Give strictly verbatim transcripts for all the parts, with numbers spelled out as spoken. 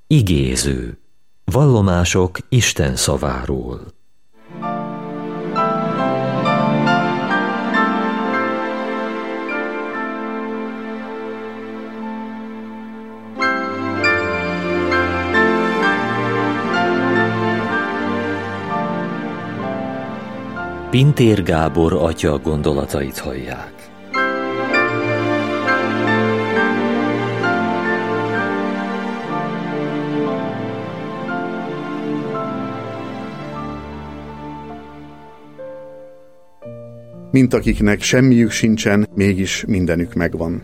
Igéző. Vallomások Isten szaváról. Pintér Gábor atya gondolatait hallják. Mint akiknek semmiük sincsen, mégis mindenük megvan.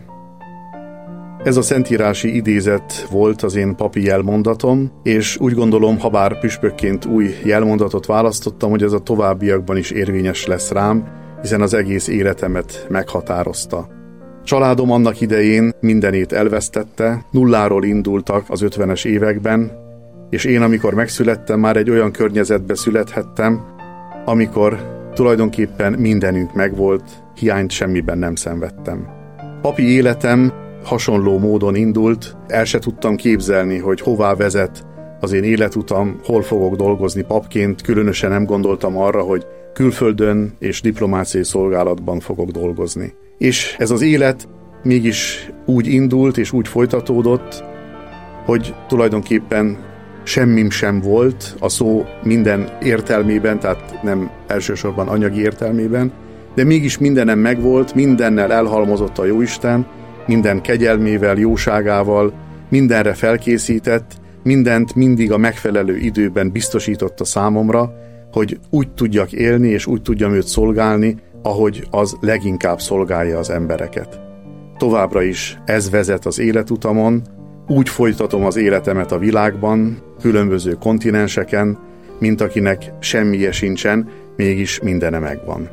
Ez a szentírási idézet volt az én papi jelmondatom, és úgy gondolom, ha bár püspökként új jelmondatot választottam, hogy ez a továbbiakban is érvényes lesz rám, hiszen az egész életemet meghatározta. Családom annak idején mindenét elvesztette, nulláról indultak az ötvenes években, és én, amikor megszülettem, már egy olyan környezetbe születhettem, amikor tulajdonképpen mindenünk megvolt, hiányt semmiben nem szenvedtem. Papi életem hasonló módon indult, el se tudtam képzelni, hogy hová vezet az én életutam, hol fogok dolgozni papként, különösen nem gondoltam arra, hogy külföldön és diplomáciai szolgálatban fogok dolgozni. És ez az élet mégis úgy indult és úgy folytatódott, hogy tulajdonképpen semmim sem volt a szó minden értelmében, tehát nem elsősorban anyagi értelmében, de mégis mindenem megvolt, mindennel elhalmozott a Jóisten, minden kegyelmével, jóságával, mindenre felkészített, mindent mindig a megfelelő időben biztosította számomra, hogy úgy tudjak élni és úgy tudjam őt szolgálni, ahogy az leginkább szolgálja az embereket. Továbbra is ez vezet az életutamon, úgy folytatom az életemet a világban, különböző kontinenseken, mint akinek semmije sincsen, mégis mindene megvan.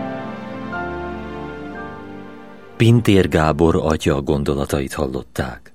Pintér Gábor atya gondolatait hallották.